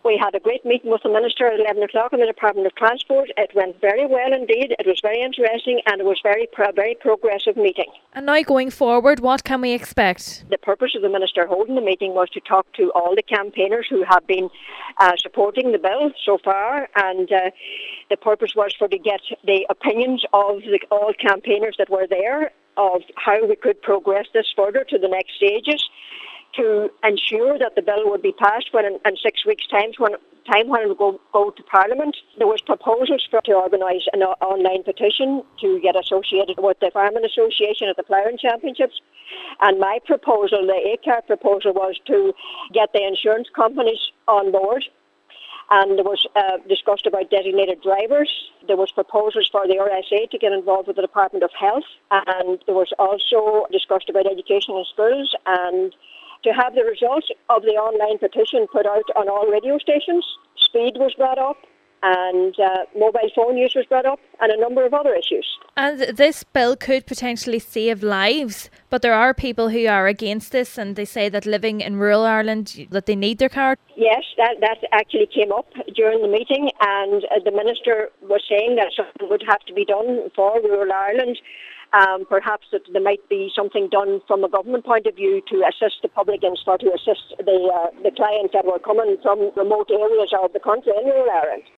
We had a great meeting with the Minister at 11 o'clock in the Department of Transport. It went very well indeed. It was very interesting and it was very progressive meeting. And now going forward, what can we expect? The purpose of the Minister holding the meeting was to talk to all the campaigners who have been supporting the bill so far, and the purpose was to get the opinions of all campaigners that were there of how we could progress this further to the next stages, to ensure that the bill would be passed in 6 weeks' time when it would go to Parliament. There was proposals to organise an online petition to get associated with the Farming Association at the Ploughing Championships. And my proposal, the ACAR proposal, was to get the insurance companies on board. And there was discussed about designated drivers. There was proposals for the RSA to get involved with the Department of Health. And there was also discussed about education in schools and to have the results of the online petition put out on all radio stations. Speed was brought up and mobile phone use was brought up and a number of other issues. And this bill could potentially save lives, but there are people who are against this and they say that living in rural Ireland, that they need their car. Yes, that actually came up during the meeting, and the Minister was saying that something would have to be done for rural Ireland. Perhaps that there might be something done from a government point of view to assist the public and to assist the clients that were coming from remote areas of the country in rural Ireland.